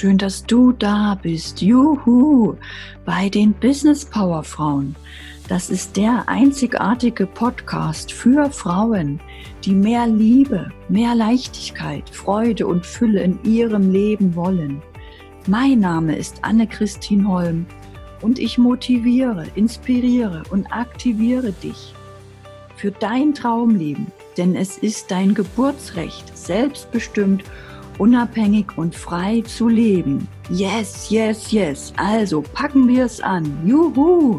Schön, dass du da bist. Juhu! Bei den Business Power Frauen. Das ist der einzigartige Podcast für Frauen, die mehr Liebe, mehr Leichtigkeit, Freude und Fülle in ihrem Leben wollen. Mein Name ist Anne-Christine Holm und ich motiviere, inspiriere und aktiviere dich für dein Traumleben, denn es ist dein Geburtsrecht, selbstbestimmt, unabhängig und frei zu leben. Yes, yes, yes. Also packen wir es an. Juhu!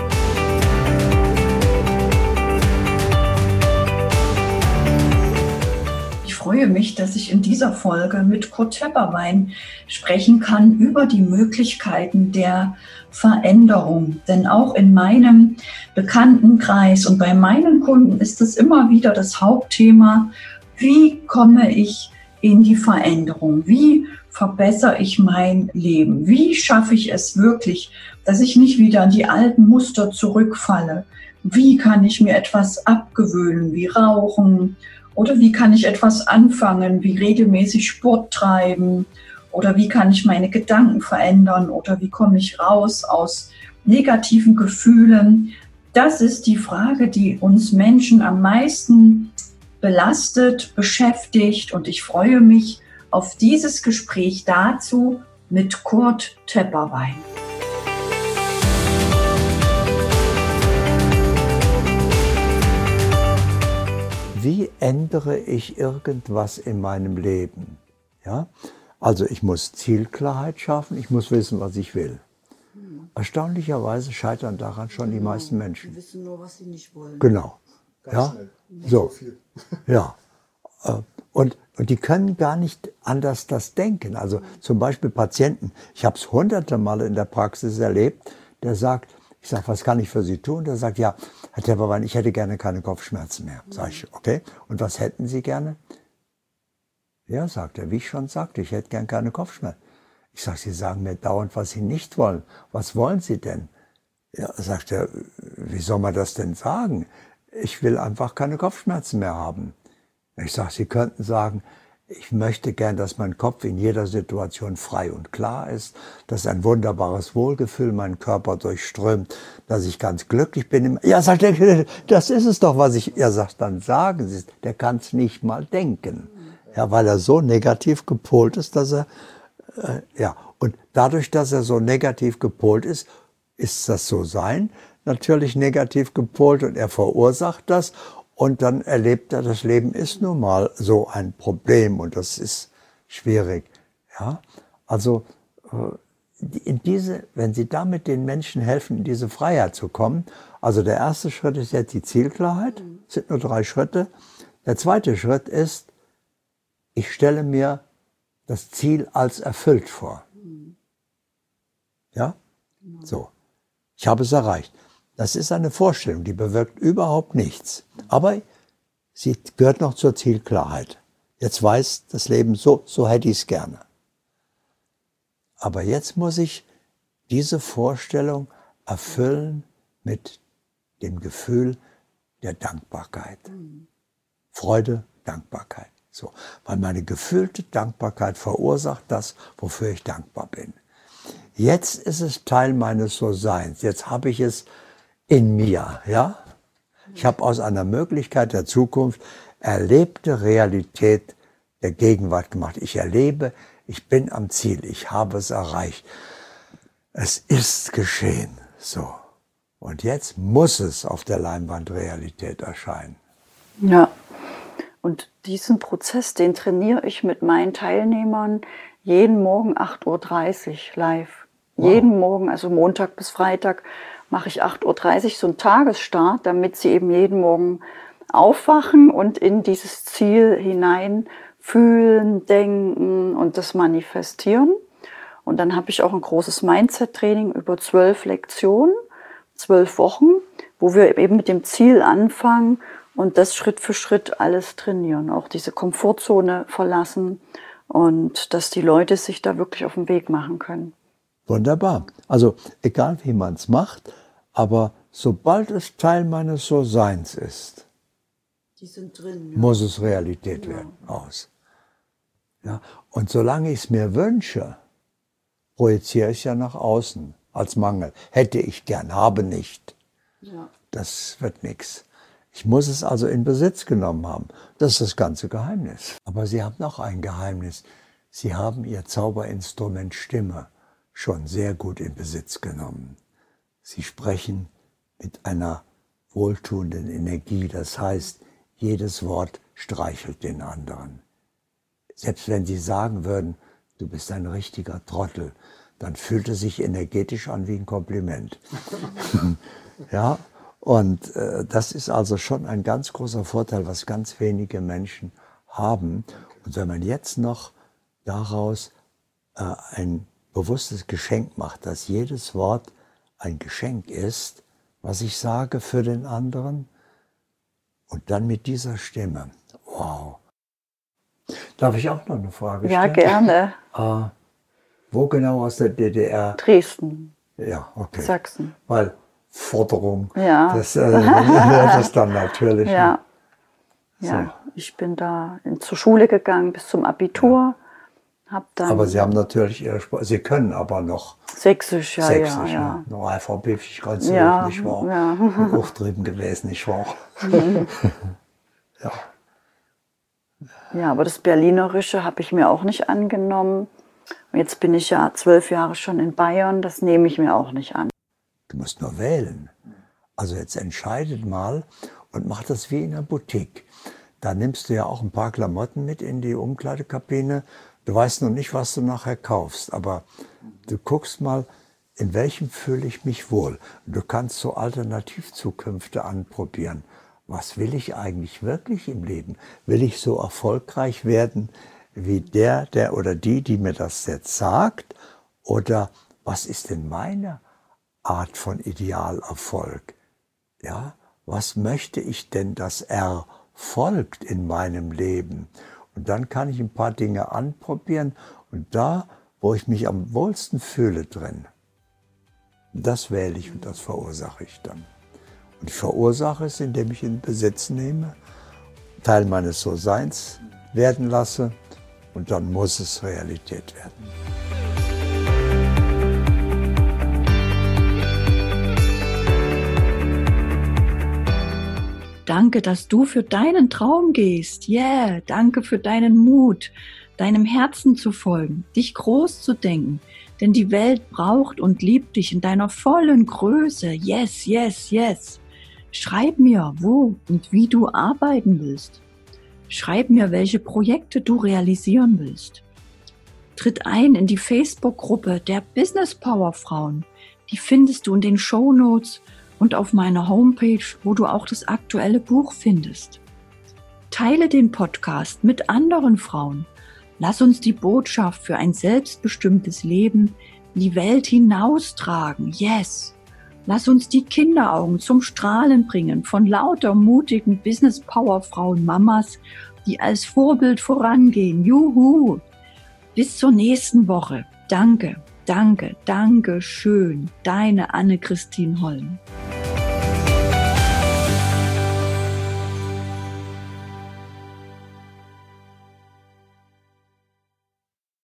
Ich freue mich, dass ich in dieser Folge mit Kurt Tepperwein sprechen kann über die Möglichkeiten der Veränderung. Denn auch in meinem Bekanntenkreis und bei meinen Kunden ist es immer wieder das Hauptthema: Wie komme ich in die Veränderung? Wie verbessere ich mein Leben? Wie schaffe ich es wirklich, dass ich nicht wieder in die alten Muster zurückfalle? Wie kann ich mir etwas abgewöhnen, wie Rauchen? Oder wie kann ich etwas anfangen, wie regelmäßig Sport treiben? Oder wie kann ich meine Gedanken verändern? Oder wie komme ich raus aus negativen Gefühlen? Das ist die Frage, die uns Menschen am meisten belastet, beschäftigt, und ich freue mich auf dieses Gespräch dazu mit Kurt Tepperwein. Wie ändere ich irgendwas in meinem Leben? Ja? Also ich muss Zielklarheit schaffen, ich muss wissen, was ich will. Erstaunlicherweise scheitern daran schon die meisten Menschen. Die wissen nur, was sie nicht wollen. Genau. Ja? So. Ja. Und die können gar nicht anders das denken. Also zum Beispiel Patienten. Ich habe es hunderte Male in der Praxis erlebt, der sagt, ich sage, was kann ich für Sie tun? Der sagt, ja, Herr Tepperwein, ich hätte gerne keine Kopfschmerzen mehr. Sag ich, okay. Und was hätten Sie gerne? Ja, sagt er, wie ich schon sagte, ich hätte gerne keine Kopfschmerzen. Ich sage, Sie sagen mir dauernd, was Sie nicht wollen. Was wollen Sie denn? Ja, sagt er, wie soll man das denn sagen? Ich will einfach keine Kopfschmerzen mehr haben. Ich sage, Sie könnten sagen, ich möchte gern, dass mein Kopf in jeder Situation frei und klar ist, dass ein wunderbares Wohlgefühl meinen Körper durchströmt, dass ich ganz glücklich bin. Ja, sagt er, das ist es doch, was ich... Er sagt, dann sagen Sie es. Der kann es nicht mal denken. Ja, weil er so negativ gepolt ist, dass er... ja, und dadurch, dass er so negativ gepolt ist das so sein, natürlich negativ gepolt, und er verursacht das. Und dann erlebt er, das Leben ist nun mal so ein Problem und das ist schwierig. Ja? Also wenn Sie damit den Menschen helfen, in diese Freiheit zu kommen, also der erste Schritt ist jetzt die Zielklarheit, es sind nur 3 Schritte. Der zweite Schritt ist, ich stelle mir das Ziel als erfüllt vor. Ja? So. Ich habe es erreicht. Das ist eine Vorstellung, die bewirkt überhaupt nichts. Aber sie gehört noch zur Zielklarheit. Jetzt weiß das Leben, so hätte ich es gerne. Aber jetzt muss ich diese Vorstellung erfüllen mit dem Gefühl der Dankbarkeit. Freude, Dankbarkeit. So. Weil meine gefühlte Dankbarkeit verursacht das, wofür ich dankbar bin. Jetzt ist es Teil meines So-Seins. Jetzt habe ich es in mir, ja? Ich habe aus einer Möglichkeit der Zukunft erlebte Realität der Gegenwart gemacht. Ich erlebe, ich bin am Ziel, ich habe es erreicht. Es ist geschehen, so. Und jetzt muss es auf der Leinwand Realität erscheinen. Ja, und diesen Prozess, den trainiere ich mit meinen Teilnehmern jeden Morgen 8:30 Uhr live. Wow. Jeden Morgen, also Montag bis Freitag, mache ich 8:30 Uhr so einen Tagesstart, damit sie eben jeden Morgen aufwachen und in dieses Ziel hinein fühlen, denken und das manifestieren. Und dann habe ich auch ein großes Mindset-Training über 12 Lektionen, 12 Wochen, wo wir eben mit dem Ziel anfangen und das Schritt für Schritt alles trainieren, auch diese Komfortzone verlassen und dass die Leute sich da wirklich auf den Weg machen können. Wunderbar. Also egal wie man es macht, aber sobald es Teil meines So-Seins ist, die sind drin, ja, muss es Realität werden. Aus. Ja? Und solange ich es mir wünsche, projiziere ich ja nach außen als Mangel. Hätte ich gern, habe nicht. Ja. Das wird nichts. Ich muss es also in Besitz genommen haben. Das ist das ganze Geheimnis. Aber Sie haben noch ein Geheimnis. Sie haben Ihr Zauberinstrument Stimme schon sehr gut in Besitz genommen. Sie sprechen mit einer wohltuenden Energie. Das heißt, jedes Wort streichelt den anderen. Selbst wenn Sie sagen würden, du bist ein richtiger Trottel, dann fühlt es sich energetisch an wie ein Kompliment. Ja, und das ist also schon ein ganz großer Vorteil, was ganz wenige Menschen haben. Und wenn man jetzt noch daraus ein bewusstes Geschenk macht, dass jedes Wort ein Geschenk ist, was ich sage für den anderen, und dann mit dieser Stimme, wow. Darf ich auch noch eine Frage stellen? Ja, gerne. Wo genau aus der DDR? Dresden. Ja, okay. Sachsen. Weil Forderung, Ja. das wird es dann natürlich. Ja. So. Ja, ich bin da zur Schule gegangen bis zum Abitur. Hab dann Aber Sie haben natürlich Ihre Sprache, Sie können aber noch Sächsisch, ja, Sächsisch, ja. noch alphabetisch ganz Ja, hoch, nicht wahr? ja. Hochtrieben gewesen, nicht wahr? Ja. Ja, aber das Berlinerische habe ich mir auch nicht angenommen. Und jetzt bin ich ja 12 Jahre schon in Bayern, das nehme ich mir auch nicht an. Du musst nur wählen. Also jetzt entscheidet mal und mach das wie in einer Boutique. Da nimmst du ja auch ein paar Klamotten mit in die Umkleidekabine. Du weißt noch nicht, was du nachher kaufst, aber du guckst mal, in welchem fühle ich mich wohl. Du kannst so Alternativzukünfte anprobieren. Was will ich eigentlich wirklich im Leben? Will ich so erfolgreich werden wie der oder die mir das jetzt sagt? Oder was ist denn meine Art von Idealerfolg? Ja, was möchte ich denn, dass erfolgt in meinem Leben? Und dann kann ich ein paar Dinge anprobieren und da, wo ich mich am wohlsten fühle drin, das wähle ich und das verursache ich dann. Und ich verursache es, indem ich in Besitz nehme, Teil meines So-Seins werden lasse und dann muss es Realität werden. Danke, dass du für deinen Traum gehst. Yeah, danke für deinen Mut, deinem Herzen zu folgen, dich groß zu denken. Denn die Welt braucht und liebt dich in deiner vollen Größe. Yes, yes, yes. Schreib mir, wo und wie du arbeiten willst. Schreib mir, welche Projekte du realisieren willst. Tritt ein in die Facebook-Gruppe der Business Power Frauen. Die findest du in den Shownotes und auf meiner Homepage, wo du auch das aktuelle Buch findest. Teile den Podcast mit anderen Frauen. Lass uns die Botschaft für ein selbstbestimmtes Leben in die Welt hinaustragen. Yes! Lass uns die Kinderaugen zum Strahlen bringen von lauter mutigen Business-Power-Frauen, Mamas, die als Vorbild vorangehen. Juhu! Bis zur nächsten Woche. Danke, danke, danke schön. Deine Anne-Christine Holm.